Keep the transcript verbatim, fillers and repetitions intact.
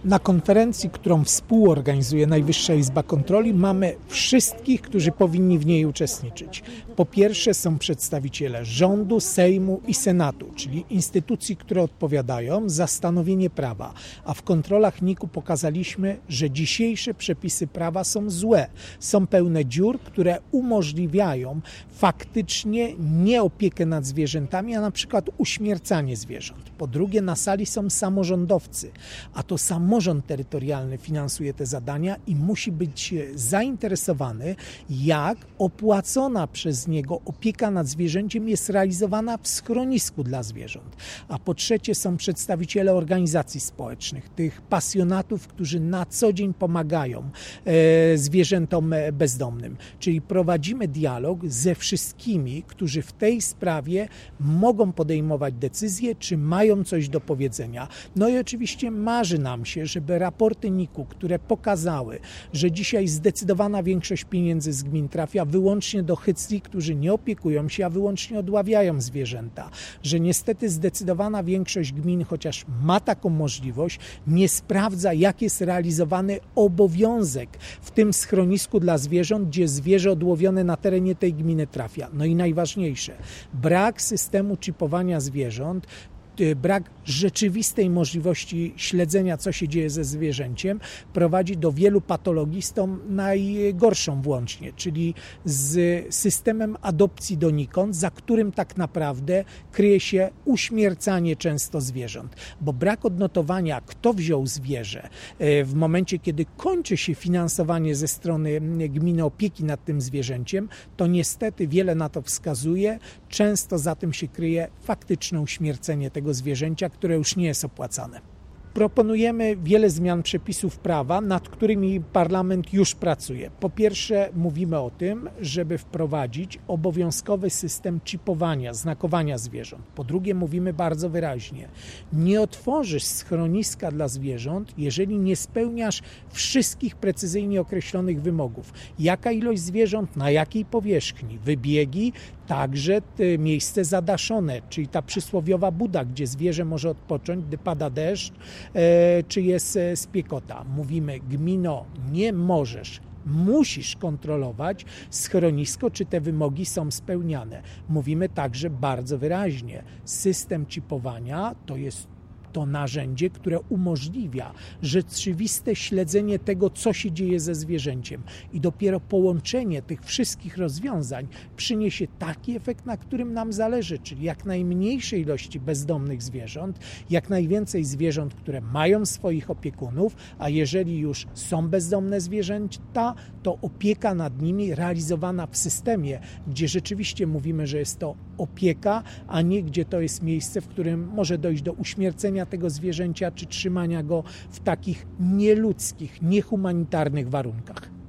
Na konferencji, którą współorganizuje Najwyższa Izba Kontroli, mamy wszystkich, którzy powinni w niej uczestniczyć. Po pierwsze są przedstawiciele rządu, Sejmu i Senatu, czyli instytucji, które odpowiadają za stanowienie prawa. A w kontrolach N I K-u pokazaliśmy, że dzisiejsze przepisy prawa są złe. Są pełne dziur, które umożliwiają faktycznie nie opiekę nad zwierzętami, a na przykład uśmiercanie zwierząt. Po drugie, na sali są samorządowcy, a to samorząd terytorialny finansuje te zadania i musi być zainteresowany, jak opłacona przez niego opieka nad zwierzęciem jest realizowana w schronisku dla zwierząt. A po trzecie są przedstawiciele organizacji społecznych, tych pasjonatów, którzy na co dzień pomagają e, zwierzętom bezdomnym. Czyli prowadzimy dialog ze wszystkimi, którzy w tej sprawie mogą podejmować decyzje, czy mają coś do powiedzenia. No i oczywiście marzy nam się, żeby raporty N I K-u, które pokazały, że dzisiaj zdecydowana większość pieniędzy z gmin trafia wyłącznie do hycli, którzy nie opiekują się, a wyłącznie odławiają zwierzęta, że niestety zdecydowana większość gmin, chociaż ma taką możliwość, nie sprawdza, jak jest realizowany obowiązek w tym schronisku dla zwierząt, gdzie zwierzę odłowione na terenie tej gminy trafia. No i najważniejsze, brak systemu czipowania zwierząt, brak rzeczywistej możliwości śledzenia, co się dzieje ze zwierzęciem, prowadzi do wielu patologii, z tą najgorszą włącznie, czyli z systemem adopcji donikąd, za którym tak naprawdę kryje się uśmiercanie często zwierząt. Bo brak odnotowania, kto wziął zwierzę, w momencie, kiedy kończy się finansowanie ze strony gminy opieki nad tym zwierzęciem, to niestety wiele na to wskazuje, często za tym się kryje faktyczne uśmiercenie tego zwierzęcia, które już nie jest opłacane. Proponujemy wiele zmian przepisów prawa, nad którymi parlament już pracuje. Po pierwsze, mówimy o tym, żeby wprowadzić obowiązkowy system czipowania, znakowania zwierząt. Po drugie, mówimy bardzo wyraźnie, nie otworzysz schroniska dla zwierząt, jeżeli nie spełniasz wszystkich precyzyjnie określonych wymogów. Jaka ilość zwierząt, na jakiej powierzchni, wybiegi, także miejsce zadaszone, czyli ta przysłowiowa buda, gdzie zwierzę może odpocząć, gdy pada deszcz, czy jest spiekota. Mówimy, gmino, nie możesz, musisz kontrolować schronisko, czy te wymogi są spełniane. Mówimy także bardzo wyraźnie, system czipowania to jest to narzędzie, które umożliwia rzeczywiste śledzenie tego, co się dzieje ze zwierzęciem. I dopiero połączenie tych wszystkich rozwiązań przyniesie taki efekt, na którym nam zależy, czyli jak najmniejszej ilości bezdomnych zwierząt, jak najwięcej zwierząt, które mają swoich opiekunów, a jeżeli już są bezdomne zwierzęta, to opieka nad nimi realizowana w systemie, gdzie rzeczywiście mówimy, że jest to opieka, a nie gdzie to jest miejsce, w którym może dojść do uśmiercenia tego zwierzęcia, czy trzymania go w takich nieludzkich, niehumanitarnych warunkach.